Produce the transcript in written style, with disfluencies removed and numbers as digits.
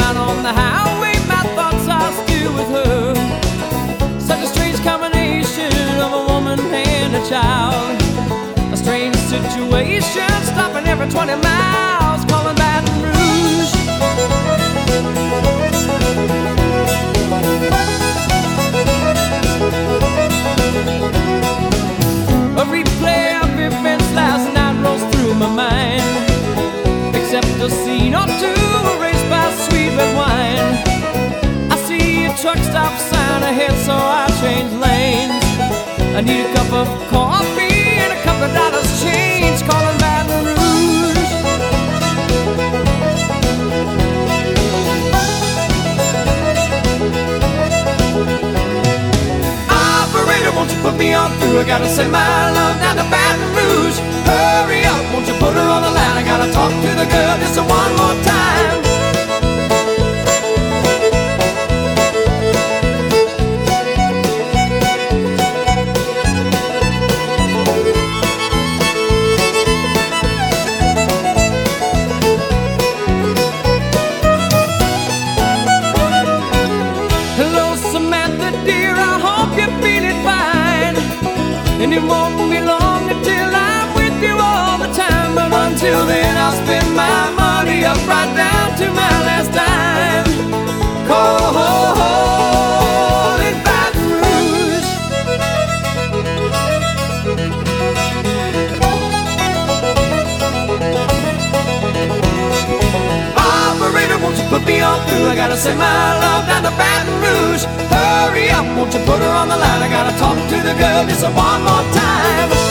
out on the highway, my thoughts are still with her. Such a strange combination of a woman and a child. A strange situation, stopping every 20 miles, calling Baton Rouge. A replay of events last night rolls through my mind, except a scene or two erased by sweet red wine. I see a truck stop sign ahead, so I change lanes. I need a cup of coffee and a couple of dollars change, calling Baton Rouge. Operator, won't you put me on through? I gotta send my love down to Baton Rouge. Hurry up, won't you put her on the line? I gotta talk to the girl just one more time. Hello, Samantha dear, I hope you're feeling fine. And it won't be long until I'm with you all the time. But until then, I'll spend my money up right down to my last dime. Calling Baton Rouge. Operator, won't you put me on through? I gotta send my love down to Baton Rouge. Hurry up, won't you put her on the line? I gotta talk to the girl just one more time.